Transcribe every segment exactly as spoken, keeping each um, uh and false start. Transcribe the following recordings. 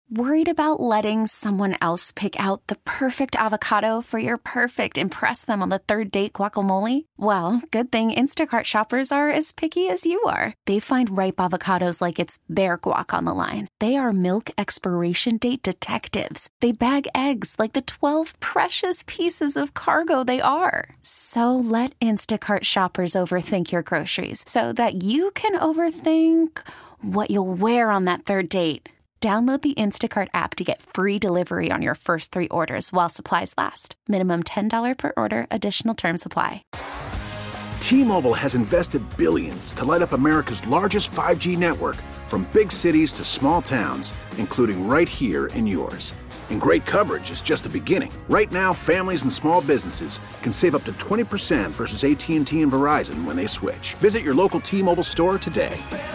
Worried about letting someone else pick out the perfect avocado for your perfect impress them on the third date guacamole? Well, good thing Instacart shoppers are as picky as you are. They find ripe avocados like it's their guac on the line. They are milk expiration date detectives. They bag eggs like the twelve precious pieces of cargo they are. So let Instacart shoppers overthink your groceries so that you can overthink what you'll wear on that third date. Download the Instacart app to get free delivery on your first three orders while supplies last. Minimum ten dollars per order. Additional terms apply. T-Mobile has invested billions to light up America's largest five G network, from big cities to small towns, including right here in yours. And great coverage is just the beginning. Right now, families and small businesses can save up to twenty percent versus A T and T and Verizon when they switch. Visit your local T-Mobile store today.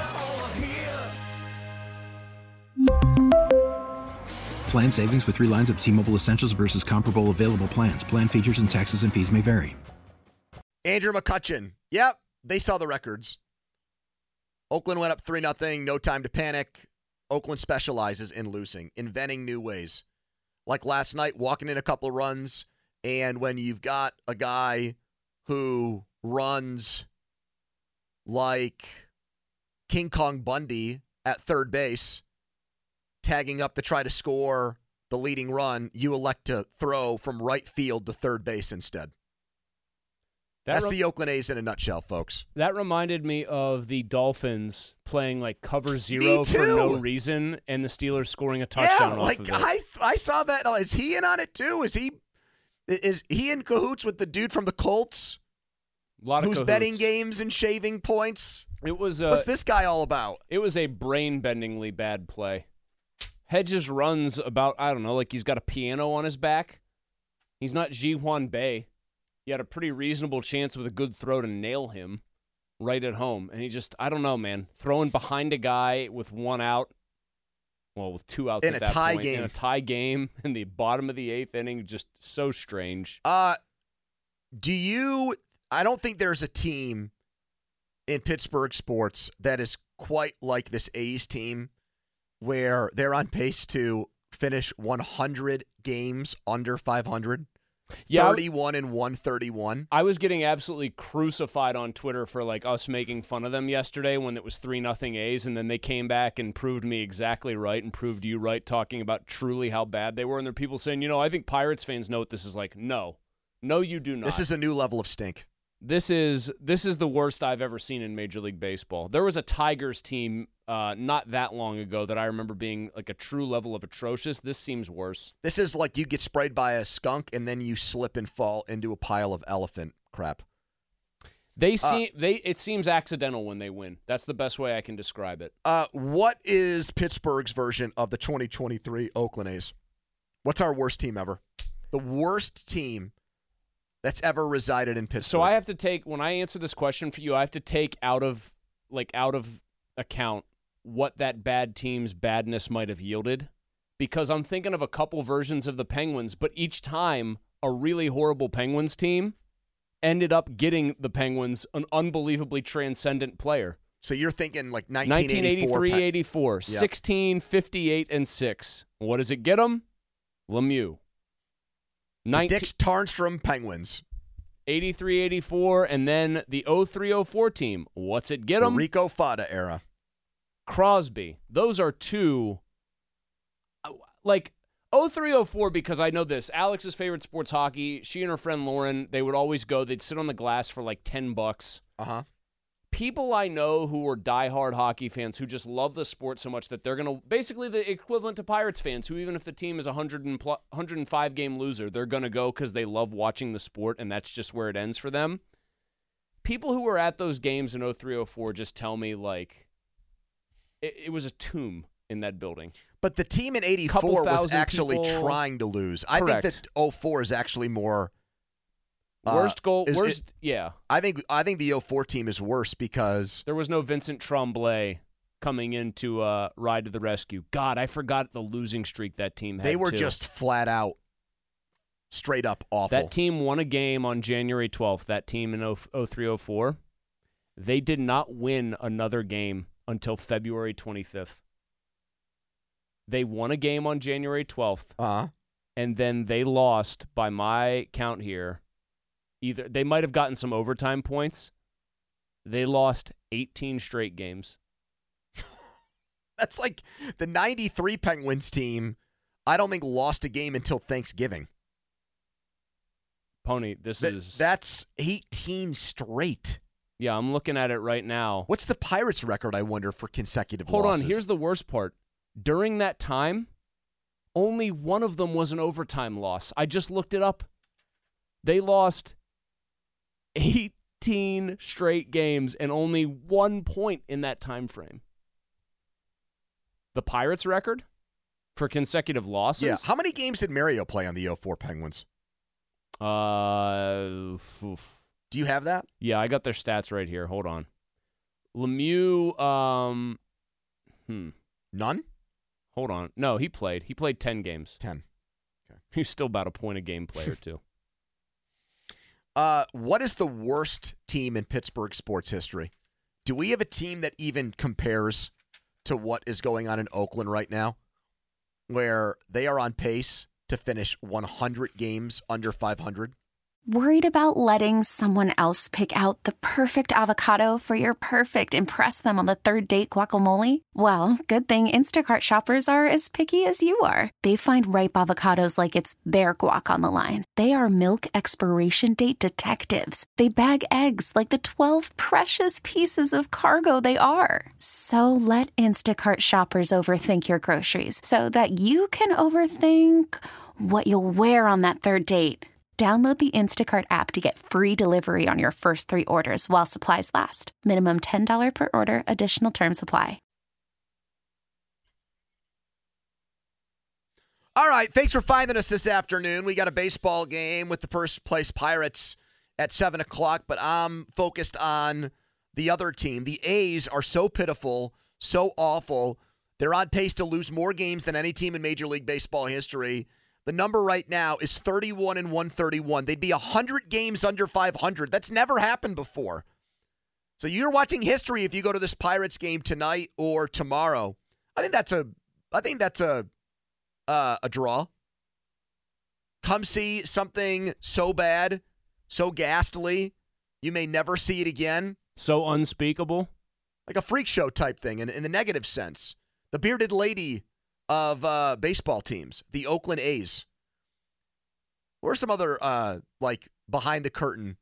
Plan savings with three lines of T-Mobile Essentials versus comparable available plans. Plan features and taxes and fees may vary. Andrew McCutchen. Yep, they saw the records. Oakland went up three nothing, no time to panic. Oakland specializes in losing, inventing new ways. Like last night, walking in a couple of runs, and when you've got a guy who runs like King Kong Bundy at third base, tagging up to try to score the leading run, you elect to throw from right field to third base instead. That That's re- the Oakland A's in a nutshell, folks. That reminded me of the Dolphins playing like cover zero for no reason, and the Steelers scoring a touchdown yeah, off like, of it. I I saw that. Is he in on it too? Is he is he in cahoots with the dude from the Colts? A lot of who's cahoots. betting games and shaving points? It was. Uh, What's this guy all about? It was a brain-bendingly bad play. Hedges runs about, I don't know, like he's got a piano on his back. He's not Ji-Hwan Bae. He had a pretty reasonable chance with a good throw to nail him right at home. And he just, I don't know, man. Throwing behind a guy with one out, well, with two outs in at a that tie point. game. In a tie game in the bottom of the eighth inning, just so strange. Uh, do you, I don't think there's a team in Pittsburgh sports that is quite like this A's team, where they're on pace to finish one hundred games under five hundred. Yeah, thirty-one and one thirty-one. I was getting absolutely crucified on Twitter for like us making fun of them yesterday when it was three nothing A's, and then they came back and proved me exactly right and proved you right, talking about truly how bad they were. And there are people saying, you know, I think Pirates fans know what this is like. No. No, you do not. This is a new level of stink. This is this is the worst I've ever seen in Major League Baseball. There was a Tigers team uh, not that long ago that I remember being like a true level of atrocious. This seems worse. This is like you get sprayed by a skunk and then you slip and fall into a pile of elephant crap. They see uh, they it seems accidental when they win. That's the best way I can describe it. Uh, what is Pittsburgh's version of the twenty twenty-three Oakland A's? What's our worst team ever? The worst team that's ever resided in Pittsburgh. So I have to take, when I answer this question for you, I have to take out of like out of account what that bad team's badness might have yielded, because I'm thinking of a couple versions of the Penguins, but each time a really horrible Penguins team ended up getting the Penguins an unbelievably transcendent player. So you're thinking like nineteen eighty-four. nineteen eighty-three eighty-four, Yep. sixteen, fifty-eight, and six. What does it get them? Lemieux. The Dix Tarnstrom Penguins. eighty-three eighty-four, and then the oh three oh four team. What's it get them? The Rico Fata era. Crosby. Those are two, like, oh three oh four, because I know this. Alex's favorite sports hockey, she and her friend Lauren, they would always go, they'd sit on the glass for like ten bucks. Uh-huh. People I know who are diehard hockey fans who just love the sport so much that they're going to, basically the equivalent to Pirates fans, who even if the team is a one hundred five game loser, they're going to go because they love watching the sport, and that's just where it ends for them. People who were at those games in oh three oh four just tell me, like, it, it was a tomb in that building. But the team in eighty-four was actually people, trying to lose. I correct. think that oh four is actually more... Worst goal, uh, is, worst, it, yeah. I think I think the oh four team is worse because... There was no Vincent Tremblay coming in to uh, ride to the rescue. God, I forgot the losing streak that team had, They were too. just flat out, straight up awful. That team won a game on January twelfth, that team in oh three oh four. They did not win another game until February twenty-fifth. They won a game on January twelfth, Uh-huh. and then they lost, by my count here, either they might have gotten some overtime points. They lost eighteen straight games. That's like the ninety-three Penguins team, I don't think lost a game until Thanksgiving. Pony, this Th- is... That's eighteen straight. Yeah, I'm looking at it right now. What's the Pirates record, I wonder, for consecutive Hold losses? on, here's the worst part. During that time, only one of them was an overtime loss. I just looked it up. They lost eighteen straight games and only one point in that time frame. The Pirates record for consecutive losses? Yeah. How many games did Mario play on the oh four Penguins? Uh, oof. Do you have that? Yeah, I got their stats right here. Hold on. Lemieux, um, hmm. None? Hold on. No, he played. He played ten games. ten. Okay. He's still about a point a game player, too. Uh, what is the worst team in Pittsburgh sports history? Do we have a team that even compares to what is going on in Oakland right now, where they are on pace to finish one hundred games under five hundred? Worried about letting someone else pick out the perfect avocado for your perfect impress them on the third date guacamole? Well, good thing Instacart shoppers are as picky as you are. They find ripe avocados like it's their guac on the line. They are milk expiration date detectives. They bag eggs like the twelve precious pieces of cargo they are. So let Instacart shoppers overthink your groceries so that you can overthink what you'll wear on that third date. Download the Instacart app to get free delivery on your first three orders while supplies last. Minimum ten dollars per order. Additional terms apply. All right, thanks for finding us this afternoon. We got a baseball game with the first place Pirates at seven o'clock, but I'm focused on the other team. The A's are so pitiful, so awful. They're on pace to lose more games than any team in Major League Baseball history. The number right now is thirty-one and one thirty-one. They'd be one hundred games under five hundred. That's never happened before. So you're watching history if you go to this Pirates game tonight or tomorrow. I think that's a I think that's a uh, a draw. Come see something so bad, so ghastly, you may never see it again. So unspeakable. Like a freak show type thing in, in the negative sense. The bearded lady of uh, baseball teams, the Oakland A's. What are some other, uh, like, behind-the-curtain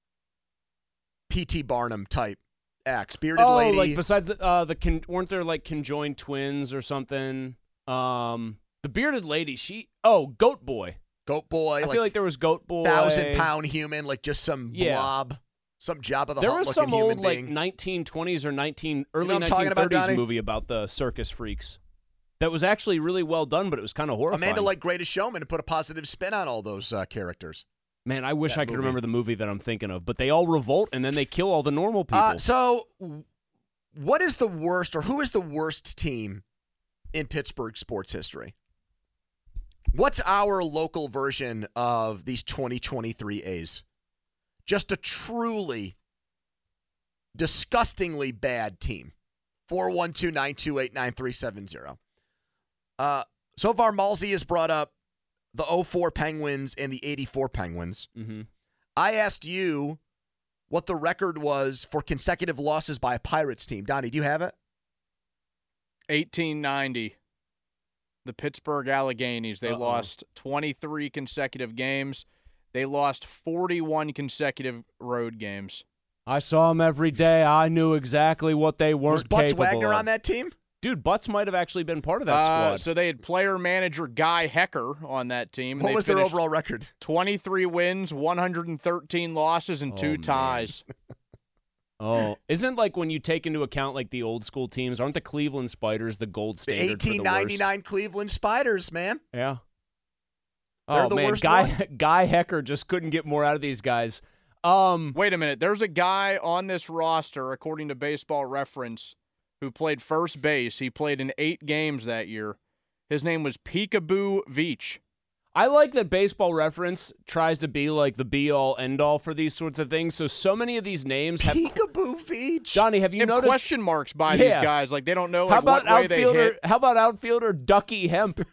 P T. Barnum type acts? Bearded oh, lady. like besides the, uh, the con- weren't there, like, conjoined twins or something? Um, the bearded lady, she, oh, Goat Boy. Goat Boy. I like feel like there was Goat Boy. Thousand-pound human, like just some Yeah. blob. Some Jabba the There Hutt was looking some human old, being. like, nineteen twenties or nineteen early You know what I'm talking nineteen about, thirties Donnie? movie about the circus freaks. That was actually really well done, but it was kind of horrifying. Amanda liked Greatest Showman and put a positive spin on all those uh, characters. Man, I wish that I could movie. remember the movie that I'm thinking of. But they all revolt, and then they kill all the normal people. Uh, so, what is the worst, or who is the worst team in Pittsburgh sports history? What's our local version of these twenty twenty-three A's? Just a truly, disgustingly bad team. four one two, nine two eight, nine three seven zero. Uh, so far, Malsey has brought up the oh four Penguins and the eighty-four Penguins. mm-hmm. I asked you what the record was for consecutive losses by a Pirates team. Donnie, do you have it? eighteen ninety. The Pittsburgh Alleghenies. They Uh-oh. lost twenty-three consecutive games. They lost forty-one consecutive road games. I saw them every day. I knew exactly what they weren't Was Butts capable Wagner of. on that team? Dude, Butts might have actually been part of that Uh, squad. so they had player manager Guy Hecker on that team. and What they was their finished overall record? twenty-three wins, one hundred thirteen losses, and Oh, two man. ties. oh, isn't like when you take into account like the old school teams, aren't the Cleveland Spiders the gold The standard for the eighteen ninety-nine Cleveland Spiders, man. worst? Yeah. They're Oh the man, worst Guy one. Guy Hecker just couldn't get more out of these guys. Um, Wait a minute. There's a guy on this roster, according to Baseball Reference, who played first base. He played in eight games that year. His name was Peekaboo Veach. I like that Baseball Reference tries to be like the be-all, end-all for these sorts of things. So, so many of these names have... Peekaboo Veach. Johnny, have you and noticed... question marks by Yeah. these guys. Like, they don't know like, how about what way they outfielder? hit. How about outfielder Ducky Hemp?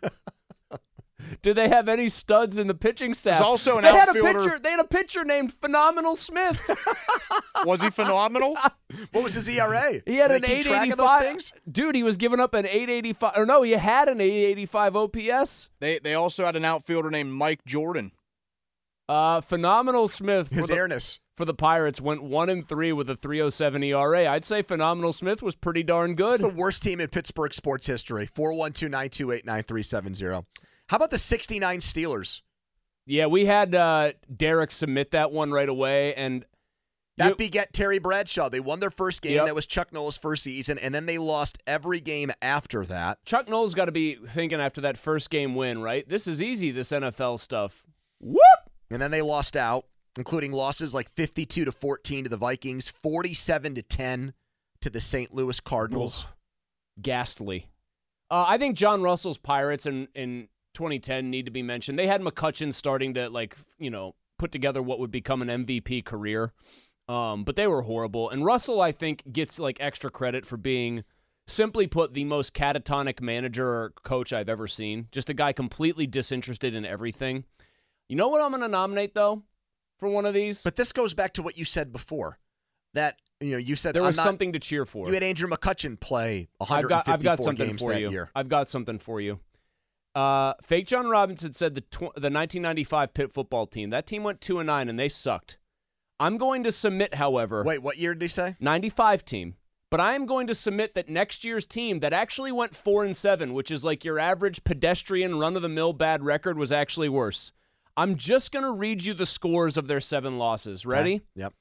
Do they have any studs in the pitching staff? There's also an they had a outfielder- pitcher. They had a pitcher named Phenomenal Smith. Was he phenomenal? What was his E R A? He had Do an they keep eight track of eighty-five. those things? Dude, he was giving up an eight eighty-five. Or no, he had an eight eighty-five O P S. They they also had an outfielder named Mike Jordan. Uh, Phenomenal Smith for His the, airness. for the Pirates went one and three with a three oh seven E R A. I'd say Phenomenal Smith was pretty darn good. It's the worst team in Pittsburgh sports history. four one two, nine two eight, nine three seven zero. How about the sixty-nine Steelers? Yeah, we had uh, Derek submit that one right away, and That you- beget Terry Bradshaw. They won their first game. Yep. That was Chuck Noll's first season, and then they lost every game after that. Chuck Noll's got to be thinking after that first game win, right? This is easy, this N F L stuff. Whoop! And then they lost out, including losses like fifty-two to fourteen to the Vikings, forty-seven to ten to the Saint Louis Cardinals. Ghastly. Uh, I think John Russell's Pirates in, in twenty ten need to be mentioned. They had McCutchen starting to, like, you know, put together what would become an M V P career. Um, but they were horrible. And Russell, I think, gets, like, extra credit for being, simply put, the most catatonic manager or coach I've ever seen. Just a guy completely disinterested in everything. You know what I'm going to nominate, though, for one of these? But this goes back to what you said before. That, you know, you said there was I'm not, something to cheer for. You had Andrew McCutchen play I've one hundred got, fifty-four I've got something games for that you. year. I've got something for you. Uh, Fake John Robinson said the tw- the nineteen ninety-five Pitt football team, that team went two and nine and they sucked. I'm going to submit, however, Wait, what year did he say? ninety-five team. But I am going to submit that next year's team that actually went four and seven, which is like your average pedestrian run-of-the-mill bad record, was actually worse. I'm just going to read you the scores of their seven losses. Ready? Okay. Yep.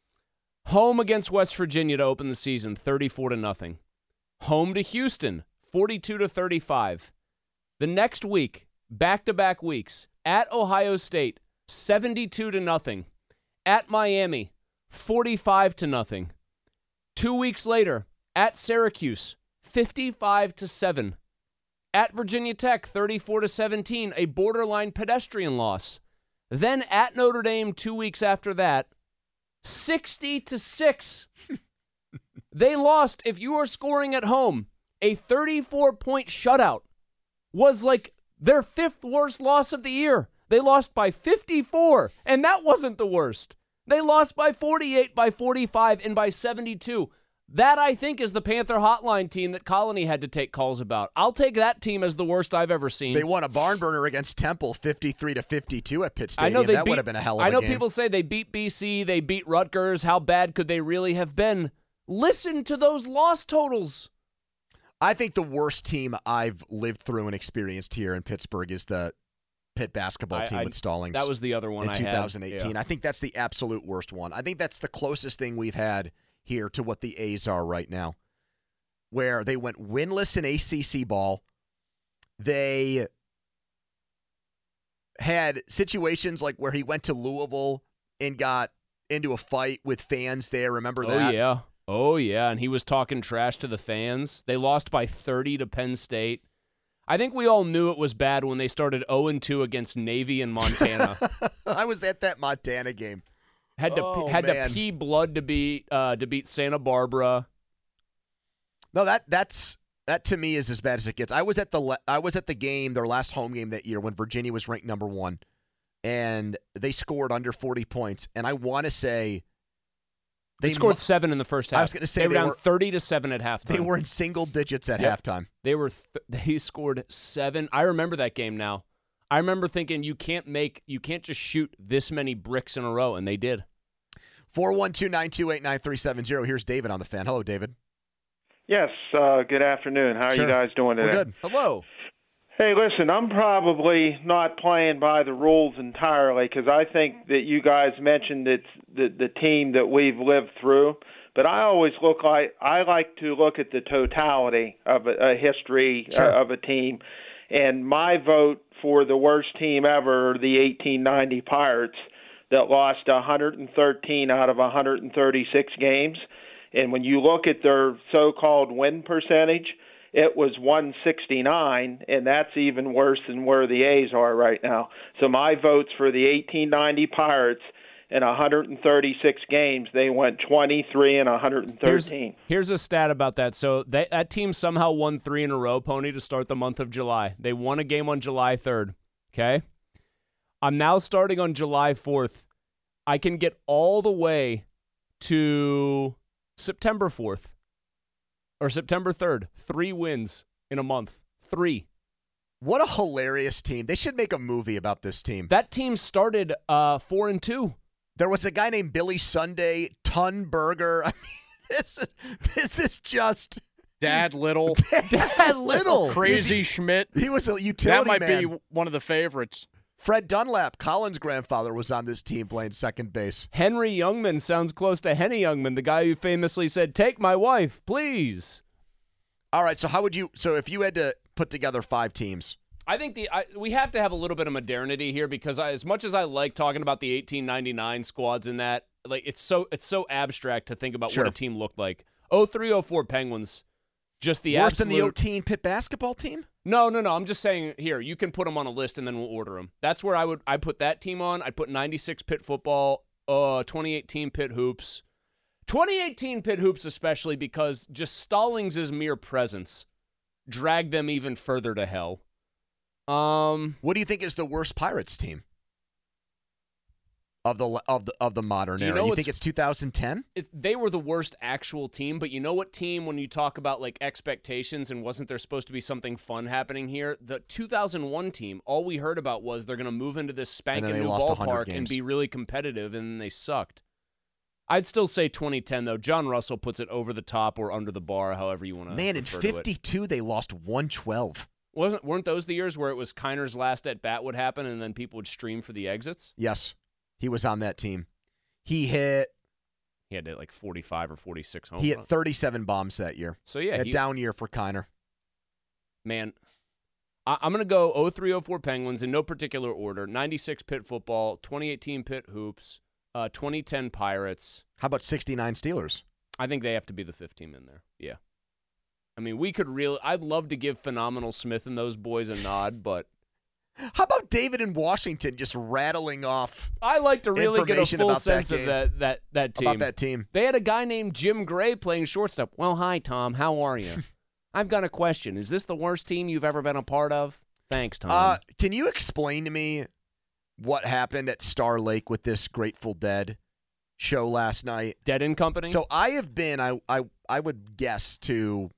Home against West Virginia to open the season, thirty-four to nothing. Home to Houston, forty-two to thirty-five. The next week, back-to-back weeks, at Ohio State, seventy-two to nothing. At Miami, forty-five to nothing. Two weeks later, at Syracuse, fifty-five to seven. At Virginia Tech, thirty-four to seventeen, a borderline pedestrian loss. Then at Notre Dame, two weeks after that, sixty to six. They lost. If you are scoring at home, a thirty-four point shutout was like their fifth worst loss of the year. They lost by fifty-four, and that wasn't the worst. They lost by forty-eight, by forty-five, and by seventy-two. That, I think, is the Panther hotline team that Colony had to take calls about. I'll take that team as the worst I've ever seen. They won a barn burner against Temple, fifty-three to fifty-two at Pitt Stadium. I know they that beat, would have been a hell of I a know game. people say they beat B C, they beat Rutgers. How bad could they really have been? Listen to those loss totals. I think the worst team I've lived through and experienced here in Pittsburgh is the Pitt basketball I- team I- with Stallings. That was the other one in I two had. thousand eighteen. Yeah. I think that's the absolute worst one. I think that's the closest thing we've had here to what the A's are right now, where they went winless in A C C ball. They had situations like where he went to Louisville and got into a fight with fans there. Remember Oh, that? yeah. Oh, yeah. And he was talking trash to the fans. They lost by thirty to Penn State. I think we all knew it was bad when they started oh and two against Navy and Montana. I was at that Montana game. Had to Oh, had man. to pee blood to beat uh, to beat Santa Barbara. No, that that's that to me is as bad as it gets. I was at the le- I was at the game, their last home game that year when Virginia was ranked number one, and they scored under forty points. And I want to say They, they scored mu- seven in the first half. I was gonna say they were they down were- thirty to seven at halftime. They were in single digits at Yep. halftime. They were th- they scored seven. I remember that game now. I remember thinking you can't make you can't just shoot this many bricks in a row, and they did. four one two, nine two eight, nine three seven zero. Here's David on the fan. Hello, David. Yes, uh, good afternoon. How are Sure. you guys doing today? We're good. Hello. Hey, listen, I'm probably not playing by the rules entirely because I think that you guys mentioned it's the, the team that we've lived through. But I always look like I like to look at the totality of a, a history Sure. uh, of a team. And my vote for the worst team ever are the eighteen ninety Pirates that lost one hundred thirteen out of one hundred thirty-six games. And when you look at their so-called win percentage, it was one sixty-nine, and that's even worse than where the A's are right now. So my votes for the eighteen ninety Pirates in one hundred thirty-six games, they went twenty-three and one hundred thirteen. Here's, here's a stat about that. So they, that team somehow won three in a row, Pony, to start the month of July. They won a game on July third, okay? I'm now starting on July fourth. I can get all the way to September fourth or September third. Three wins in a month. Three. What a hilarious team. They should make a movie about this team. That team started uh, four and two. There was a guy named Billy Sunday, Tunberger. I mean, this is this is just Dad Little. Dad Little. Crazy Schmidt. He was a utility man. That might man. be one of the favorites. Fred Dunlap, Colin's grandfather, was on this team playing second base. Henry Youngman sounds close to Henny Youngman, the guy who famously said, "Take my wife, please." All right, so how would you – so if you had to put together five teams. I think the I, we have to have a little bit of modernity here because I, as much as I like talking about the eighteen ninety-nine squads in that, like it's so it's so abstract to think about Sure. what a team looked like. oh three oh four Penguins, just the Worse absolute, than the oh ten Pitt basketball team? No, no, no. I'm just saying here, you can put them on a list and then we'll order them. That's where I would I put that team on. I'd put ninety-six Pitt football, uh, twenty eighteen Pitt hoops. twenty eighteen Pitt hoops especially because just Stallings' mere presence dragged them even further to hell. Um, what do you think is the worst Pirates team of the of the of the modern you era? know You what's- think it's two thousand ten? It's, they were the worst actual team, but you know what team, when you talk about like expectations and wasn't there supposed to be something fun happening here? The two thousand one team, all we heard about was they're going to move into this spanking they new lost one hundred ballpark and games. be really competitive, and they sucked. I'd still say twenty ten, though. John Russell puts it over the top or under the bar, however you want to Man, in refer to it. fifty-two, they lost one twelve. Wasn't, weren't those the years where it was Kiner's last at-bat would happen and then people would stream for the exits? Yes, he was on that team. He hit He had like forty-five or forty-six home he hit runs. thirty-seven bombs that year. So, yeah. a he- down year for Kiner. Man, I- I'm going to go oh three oh four Penguins in no particular order. ninety-six Pitt football, twenty eighteen Pitt hoops, uh, twenty ten Pirates. How about sixty-nine Steelers? I think they have to be the fifth team in there. Yeah. I mean, we could really – I'd love to give Phenomenal Smith and those boys a nod, but How about David in Washington just rattling off I like to really get a information full about that sense of game? that, that, that team. about that team? They had a guy named Jim Gray playing shortstop. Well, hi, Tom. How are you? I've got a question. Is this the worst team you've ever been a part of? Thanks, Tom. Uh, can you explain to me what happened at Star Lake with this Grateful Dead show last night? Dead and Company? So I have been, I, I, I would guess, to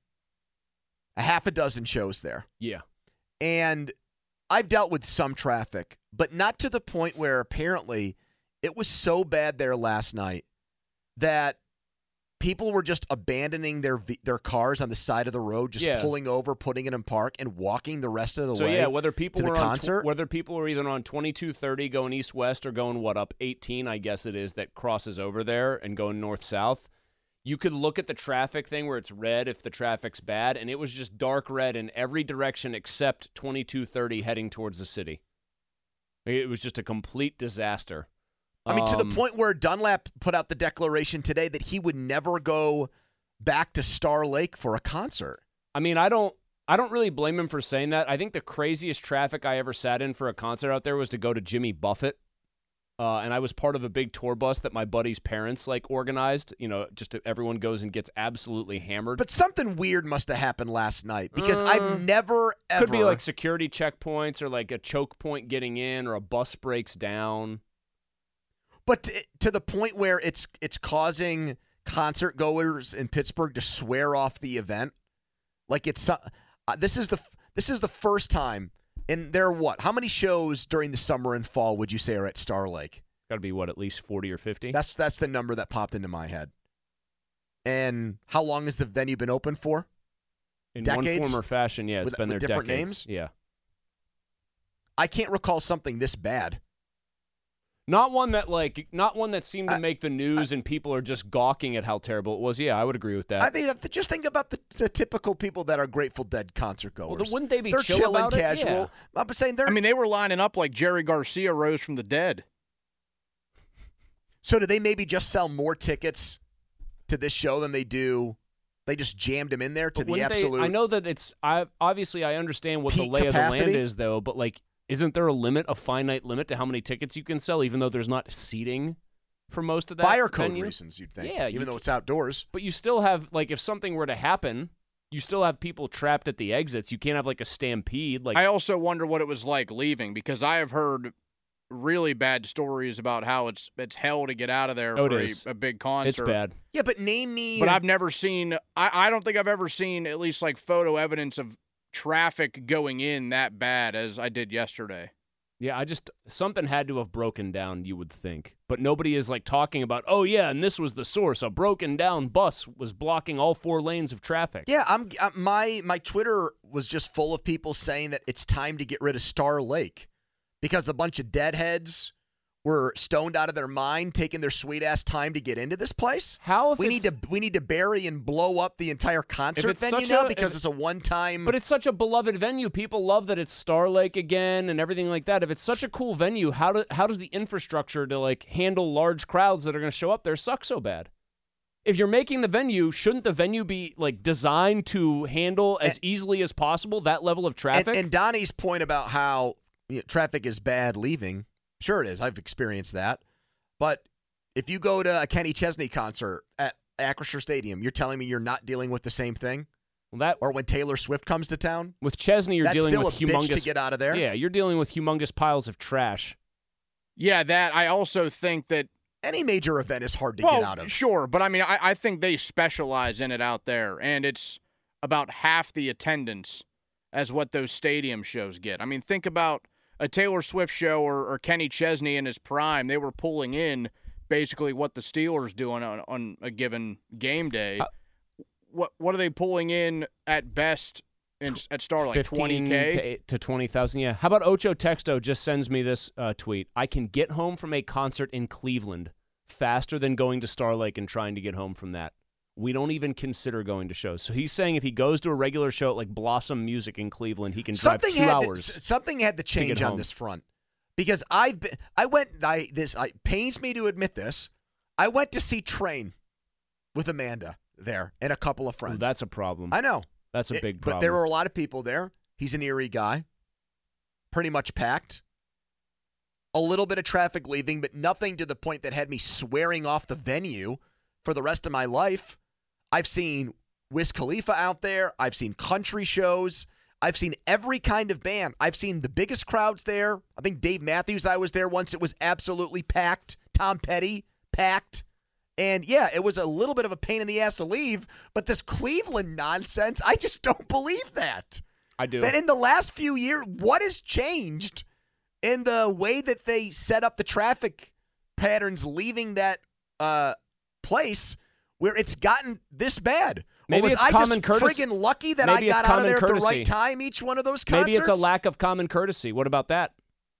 a half a dozen shows there. Yeah. And I've dealt with some traffic, but not to the point where apparently it was so bad there last night that people were just abandoning their v- their cars on the side of the road, just Yeah. pulling over, putting it in park, and walking the rest of the So way. yeah, whether people to the were on concert? tw- whether people were either on twenty-two thirty going east west or going what up eighteen, I guess it is, that crosses over there and going north south. You could look at the traffic thing where it's red if the traffic's bad, and it was just dark red in every direction except twenty-two thirty heading towards the city. It was just a complete disaster. I mean, to the Um, point where Dunlap put out the declaration today that he would never go back to Star Lake for a concert. I mean, I don't I don't really blame him for saying that. I think the craziest traffic I ever sat in for a concert out there was to go to Jimmy Buffett. Uh, and I was part of a big tour bus that my buddy's parents like organized. You know, just to, everyone goes and gets absolutely hammered. But something weird must have happened last night because Uh, I've never ever Could be like security checkpoints or like a choke point getting in or a bus breaks down. But to, to the point where it's it's causing concert goers in Pittsburgh to swear off the event, like it's uh, this is the this is the first time. And there are what? How many shows during the summer and fall would you say are at Star Lake? Got to be what, at least forty or fifty? That's that's the number that popped into my head. And how long has the venue been open for? In decades? one form or fashion, yeah, it's With- been with there different decades. names? Yeah. I can't recall something this bad. Not one that like not one that seemed to I- make the news and people are just gawking at how terrible it was. Yeah, I would agree with that. I mean, just think about the, the typical people that are Grateful Dead concert goers. Well, then wouldn't they be they're chill chilling, about it? casual. Yeah. I'm saying they're. I mean, they were lining up like Jerry Garcia rose from the dead. So do they maybe just sell more tickets to this show than they do They just jammed him in there to But the wouldn't they- absolute. I know that it's. I obviously I understand what the peak lay of the capacity? land is, though. But like, isn't there a limit, a finite limit to how many tickets you can sell, even though there's not seating for most of that fire code venue? reasons, you'd think. Yeah, even you though c- it's outdoors. But you still have, like, if something were to happen, you still have people trapped at the exits. You can't have like a stampede. Like, I also wonder what it was like leaving, because I have heard really bad stories about how it's it's hell to get out of there Oh, it for is. a, a big concert. it's bad. Yeah, but name me. But I've never seen. I, I don't think I've ever seen at least like photo evidence of traffic going in that bad as I did yesterday. Yeah, I just something had to have broken down, you would think. But nobody is like talking about, oh yeah, and this was the source. A broken down bus was blocking all four lanes of traffic. Yeah, I'm. Uh, my my Twitter was just full of people saying that it's time to get rid of Star Lake because a bunch of deadheads were stoned out of their mind, taking their sweet ass time to get into this place. How if we need it's- to we need to bury and blow up the entire concert it's venue such now a- because if- it's a one time. But it's such a beloved venue. People love that it's Star Lake again and everything like that. If it's such a cool venue, how do how does the infrastructure to like handle large crowds that are going to show up there suck so bad? If you're making the venue, shouldn't the venue be like designed to handle as And- easily as possible that level of traffic? And, and Donnie's point about how you know, traffic is bad leaving, sure it is. I've experienced that. But if you go to a Kenny Chesney concert at Acrisure Stadium, you're telling me you're not dealing with the same thing? well, that Or when Taylor Swift comes to town? with Chesney, you're That's dealing still with a bitch humongous to get out of there. Yeah, you're dealing with humongous piles of trash. Yeah, that I also think that. Any major event is hard to well, get out of. sure, but I mean, I, I think they specialize in it out there, and it's about half the attendance as what those stadium shows get. I mean, think about a Taylor Swift show or, or Kenny Chesney in his prime. They were pulling in basically what the Steelers doing on, on a given game day. Uh, what what are they pulling in at best in, at Star like twenty K? to, eight- to twenty thousand, yeah. How about Ocho Texto just sends me this uh, tweet. I can get home from a concert in Cleveland faster than going to Star Lake and trying to get home from that. We don't even consider going to shows. So he's saying if he goes to a regular show at like Blossom Music in Cleveland, he can drive Something two had hours. To, something had to change get on home. this front because I've been, I went. I this I pains me to admit this. I went to see Train with Amanda there and a couple of Ooh, friends. that's a problem. I know. That's a It- big But problem. there were a lot of people there. He's an Erie guy. Pretty much packed. A little bit of traffic leaving, but nothing to the point that had me swearing off the venue for the rest of my life. I've seen Wiz Khalifa out there. I've seen country shows. I've seen every kind of band. I've seen the biggest crowds there. I think Dave Matthews, I was there once. It was absolutely packed. Tom Petty, packed. And yeah, it was a little bit of a pain in the ass to leave, but this Cleveland nonsense, I just don't believe that. I do. That in the last few years, what has changed in the way that they set up the traffic patterns leaving that uh, place where it's gotten this bad? Maybe or was it's I common just courtesy. friggin' lucky that I Maybe it's got out of common there at the courtesy. right time each one of those concerts? Maybe it's a lack of common courtesy. What about that?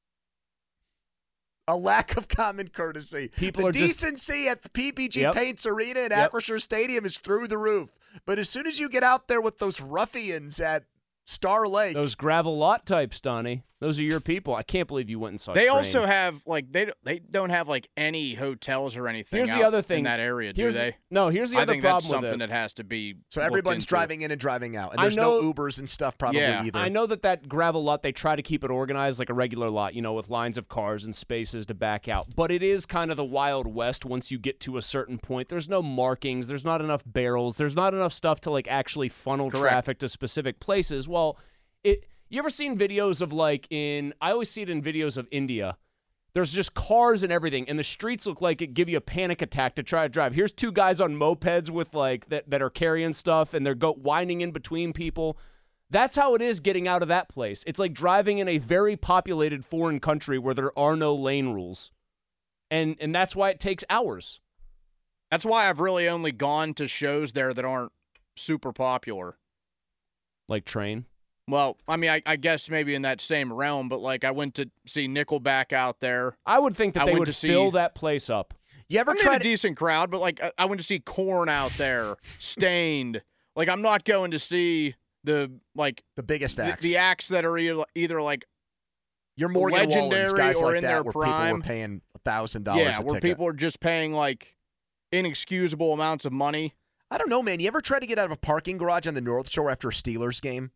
A lack of common courtesy. People the are just- decency at the P P G Yep. Paints Arena in Yep. Acrisure Stadium is through the roof. But as soon as you get out there with those ruffians at Star Lake, Those gravel lot types, Donnie. Those are your people. I can't believe you went and saw They Train. also have like they they don't have like any hotels or anything. Here's the out other thing. in that area, do Here's they? the- no, here's the I other think that's problem with something it. that has to be. so looked everyone's into. driving in and driving out. And I there's know- no Ubers and stuff probably Yeah. either. I know that that gravel lot, they try to keep it organized like a regular lot, you know, with lines of cars and spaces to back out. But it is kind of the Wild West once you get to a certain point. There's no markings. There's not enough barrels. There's not enough stuff to, like, actually funnel Correct. traffic to specific places. Well, it. You ever seen videos of, like, in – I always see it in videos of India. There's just cars and everything, and the streets look like it give you a panic attack to try to drive. Here's two guys on mopeds with, like, that, that are carrying stuff, and they're go winding in between people. That's how it is getting out of that place. It's like driving in a very populated foreign country where there are no lane rules. And and that's why it takes hours. That's why I've really only gone to shows there that aren't super popular. Like Train. Well, I mean, I, I guess maybe in that same realm, but like I went to see Nickelback out there. I would think that I they went would to see- fill that place up. You ever I mean, a tried decent crowd, but like I, I went to see Korn out there, Stained. Like I'm not going to see the like the biggest the, acts? the acts that are either, either like Your Morgan Wallens, legendary guys or like in that, their where people were prime. paying one thousand dollars yeah, a where ticket. people are just paying like inexcusable amounts of money. I don't know, man. You ever try to get out of a parking garage on the North Shore after a Steelers game?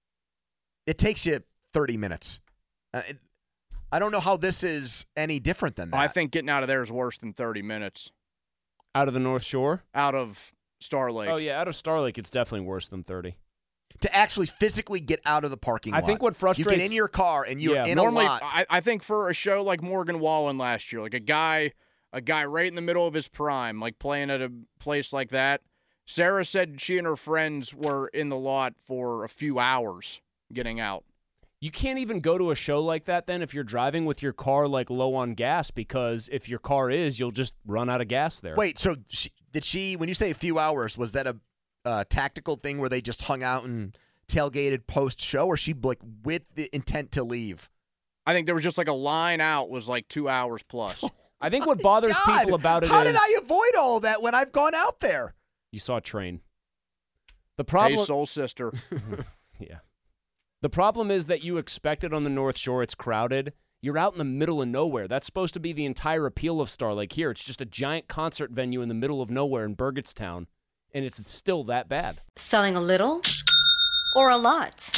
It takes you thirty minutes. Uh, it, I don't know how this is any different than that. I think getting out of there is worse than thirty minutes. Out of the North Shore? Out of Star Lake. Oh, yeah, out of Star Lake, it's definitely worse than thirty. To actually physically get out of the parking lot. I think what frustrates... You get in your car and you're yeah, in normally, a lot. I, I think for a show like Morgan Wallen last year, like a guy, a guy right in the middle of his prime, like playing at a place like that, Sarah said she and her friends were in the lot for a few hours getting out. You can't even go to a show like that then if you're driving with your car like low on gas, because if your car is, you'll just run out of gas there. Wait, so she, did she, when you say a few hours, was that a uh, tactical thing where they just hung out and tailgated post-show, or she like with the intent to leave? I think there was just like a line out was like two hours plus. I think what bothers God, people about it how is... did I avoid all that when I've gone out there? You saw a train. The problem... Hey, soul sister. Yeah. The problem is that you expect it on the North Shore. It's crowded. You're out in the middle of nowhere. That's supposed to be the entire appeal of Star Lake. Here, it's just a giant concert venue in the middle of nowhere in Burgettstown, and it's still that bad. Selling a little or a lot?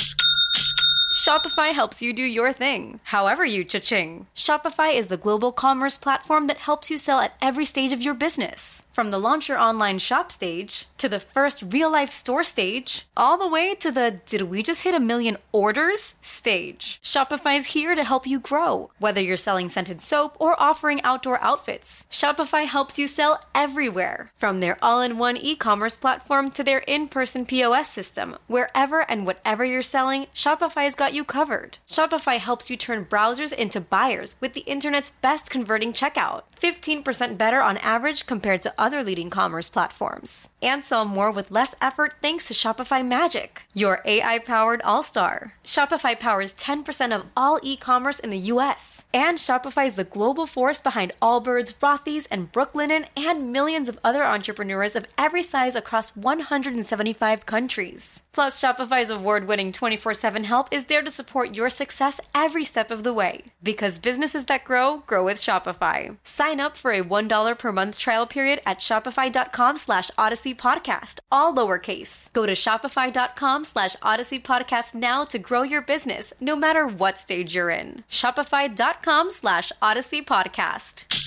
Shopify helps you do your thing, however you cha-ching. Shopify is the global commerce platform that helps you sell at every stage of your business. From the launch your online shop stage, to the first real-life store stage, all the way to the did we just hit a million orders stage. Shopify's here to help you grow. Whether you're selling scented soap or offering outdoor outfits, Shopify helps you sell everywhere. From their all-in-one e-commerce platform to their in-person P O S system, wherever and whatever you're selling, Shopify's got you covered. Shopify helps you turn browsers into buyers with the internet's best converting checkout. fifteen percent better on average compared to other leading commerce platforms. And sell more with less effort thanks to Shopify Magic, your A I-powered all-star. Shopify powers ten percent of all e-commerce in the U S. And Shopify is the global force behind Allbirds, Rothy's, and Brooklinen, and millions of other entrepreneurs of every size across one hundred seventy-five countries. Plus, Shopify's award-winning twenty-four seven help is there to support your success every step of the way. Because businesses that grow, grow with Shopify. Sign up for a one dollar per month trial period at shopify.com slash Odyssey Podcast, all lowercase. Go to shopify.com slash Odyssey Podcast now to grow your business, no matter what stage you're in. Shopify.com slash Odyssey Podcast.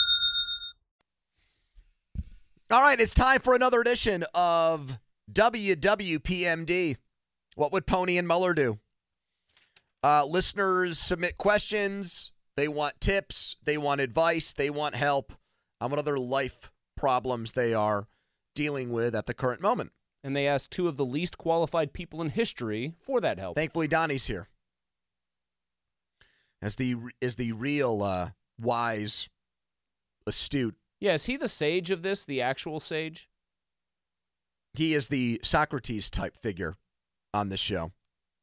All right, it's time for another edition of W W P M D. What would Pony and Muller do? Uh, listeners submit questions. They want tips. They want advice. They want help on what other life problems they are dealing with at the current moment. And they asked two of the least qualified people in history for that help. Thankfully, Donnie's here. As the is the real uh, wise, astute. Yeah, is he the sage of this, the actual sage? He is the Socrates type figure on this show.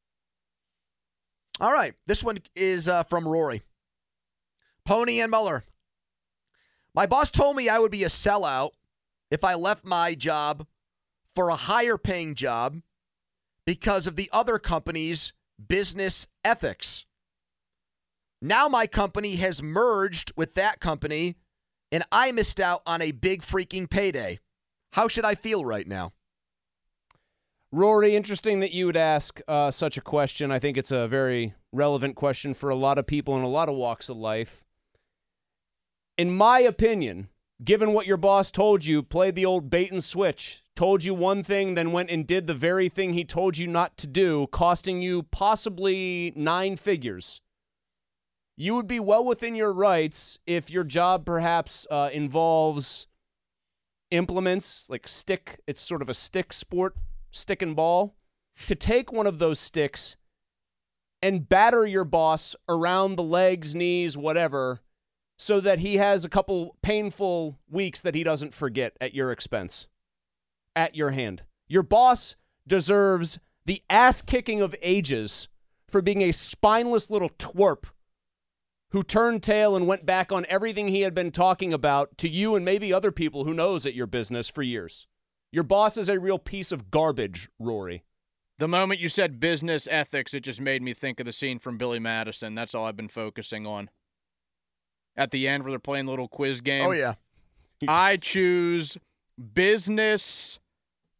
All right, this one is uh, from Rory. Pony and Muller. My boss told me I would be a sellout if I left my job for a higher paying job because of the other company's business ethics. Now my company has merged with that company and I missed out on a big freaking payday. How should I feel right now? Rory, interesting that you would ask uh, such a question. I think it's a very relevant question for a lot of people in a lot of walks of life. In my opinion, given what your boss told you, played the old bait and switch, told you one thing, then went and did the very thing he told you not to do, costing you possibly nine figures, you would be well within your rights if your job perhaps uh, involves implements, like stick, it's sort of a stick sport, stick and ball, to take one of those sticks and batter your boss around the legs, knees, whatever, so that he has a couple painful weeks that he doesn't forget at your expense, at your hand. Your boss deserves the ass-kicking of ages for being a spineless little twerp who turned tail and went back on everything he had been talking about to you and maybe other people who knows at your business for years. Your boss is a real piece of garbage, Rory. The moment you said business ethics, it just made me think of the scene from Billy Madison. That's all I've been focusing on. At the end where they're playing a little quiz game. Oh, yeah. I choose business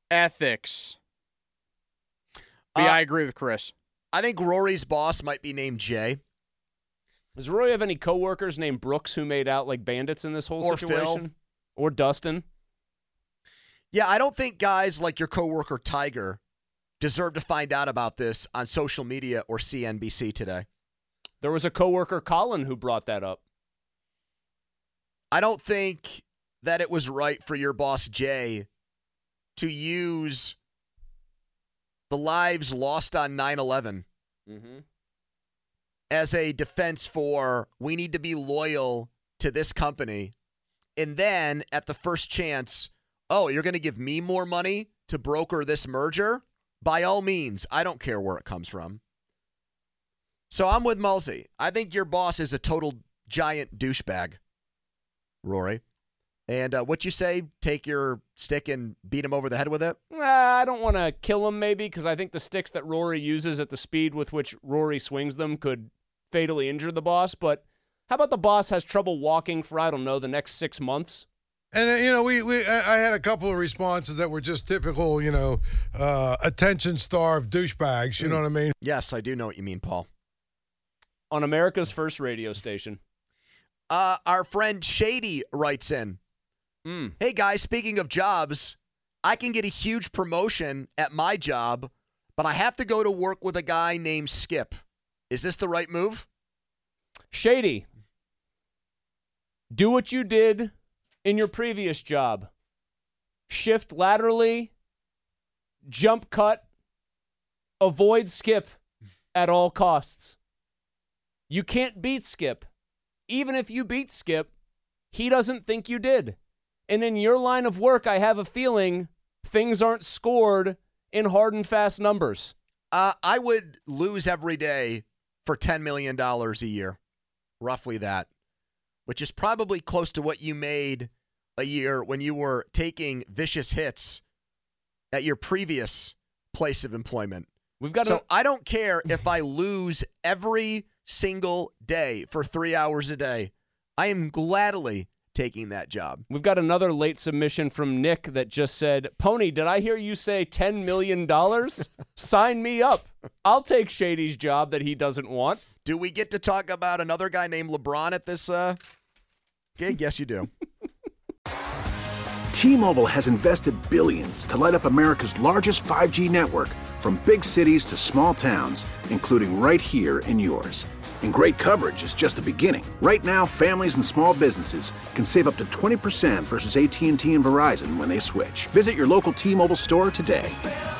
ethics. But Uh, yeah, I agree with Chris. I think Rory's boss might be named Jay. Does Rory have any coworkers named Brooks who made out like bandits in this whole Or situation? Phil. Or Dustin? Yeah, I don't think guys like your coworker Tiger deserve to find out about this on social media or C N B C today. There was a coworker, Colin, who brought that up. I don't think that it was right for your boss, Jay, to use the lives lost on nine eleven Mm-hmm. as a defense for we need to be loyal to this company. And then at the first chance, oh, you're going to give me more money to broker this merger? By all means, I don't care where it comes from. So I'm with Mulsey. I think your boss is a total giant douchebag, Rory. And uh, what you say, take your stick and beat him over the head with it? Uh, I don't want to kill him, maybe, because I think the sticks that Rory uses at the speed with which Rory swings them could fatally injure the boss. But how about the boss has trouble walking for, I don't know, the next six months? And, uh, you know, we, we I I had a couple of responses that were just typical, you know, uh, attention-starved douchebags. You mm. know what I mean? Yes, I do know what you mean, Paul. On America's first radio station. Uh, our friend Shady writes in, mm. hey, guys, speaking of jobs, I can get a huge promotion at my job, but I have to go to work with a guy named Skip. Is this the right move? Shady, do what you did in your previous job. Shift laterally, jump cut, avoid Skip at all costs. You can't beat Skip. Even if you beat Skip, he doesn't think you did. And in your line of work, I have a feeling things aren't scored in hard and fast numbers. Uh, I would lose every day for ten million dollars a year. Roughly that. Which is probably close to what you made a year when you were taking vicious hits at your previous place of employment. We've got so a- I don't care if I lose every single day for three hours a day. I am gladly taking that job. We've got another late submission from Nick that just said, Pony, did I hear you say ten million dollars? Sign me up. I'll take Shady's job that he doesn't want. Do we get to talk about another guy named LeBron at this uh, gig? Yes, you do. T-Mobile has invested billions to light up America's largest five G network, from big cities to small towns, including right here in yours. And great coverage is just the beginning. Right now, families and small businesses can save up to twenty percent versus A T and T and Verizon when they switch. Visit your local T-Mobile store today.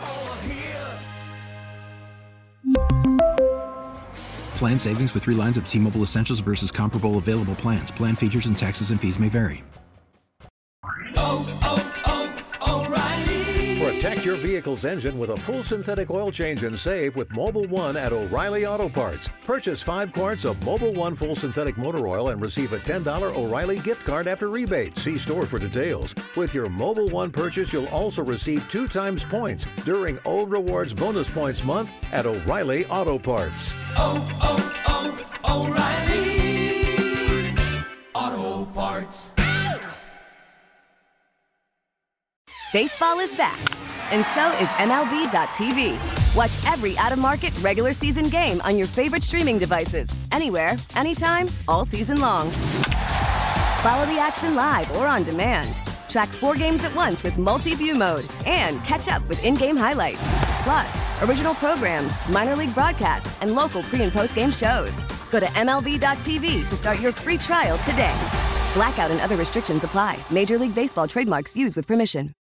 Plan savings with three lines of T-Mobile Essentials versus comparable available plans. Plan features and taxes and fees may vary. Oh, oh, oh, O'Reilly. Protect your vehicle's engine with a full synthetic oil change and save with Mobil one at O'Reilly Auto Parts. Purchase five quarts of Mobil one full synthetic motor oil and receive a ten dollars O'Reilly gift card after rebate. See store for details. With your Mobil one purchase, you'll also receive two times points during O Rewards Bonus Points Month at O'Reilly Auto Parts. Oh, oh, oh, O'Reilly Auto Parts. Baseball is back, and so is M L B dot T V. Watch every out-of-market regular season game on your favorite streaming devices, anywhere, anytime, all season long. Follow the action live or on demand. Track four games at once with multi-view mode and catch up with in-game highlights. Plus, original programs, minor league broadcasts, and local pre- and post-game shows. Go to M L B dot T V to start your free trial today. Blackout and other restrictions apply. Major League Baseball trademarks used with permission.